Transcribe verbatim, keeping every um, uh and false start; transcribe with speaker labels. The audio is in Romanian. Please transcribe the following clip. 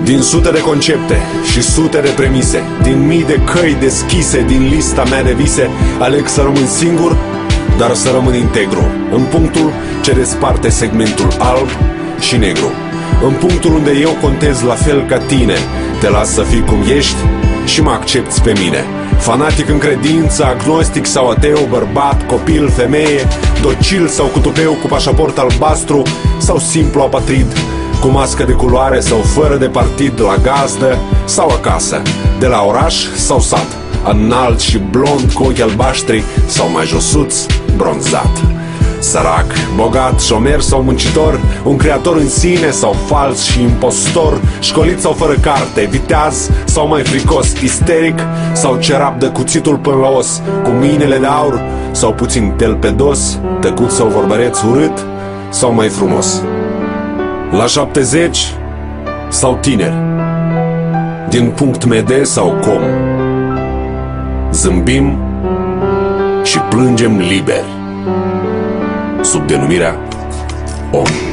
Speaker 1: Din sute de concepte și sute de premise, din mii de căi deschise, din lista mea de vise, aleg să rămân singur, dar să rămân integru, în punctul ce desparte segmentul alb și negru, în punctul unde eu contez la fel ca tine. Te las să fii cum ești și mă accepți pe mine. Fanatic în credință, agnostic sau ateu, bărbat, copil, femeie, docil sau cu tupeu, cu pașaport albastru sau simplu apatrid, cu mască de culoare sau fără de partid, la gazdă sau acasă, de la oraș sau sat, înalt și blond cu ochi albaștri sau mai josuț, bronzat. Sărac, bogat, șomer sau muncitor, un creator în sine sau fals și impostor, școlit sau fără carte, viteaz sau mai fricos, isteric sau ce rabdă cuțitul până la os, cu mâinile de aur sau puțin telpedos, tăcut sau vorbăreț urât sau mai frumos. La șaptezeci sau tineri, din punct mede sau com, zâmbim și plângem liberi sub denumirea om.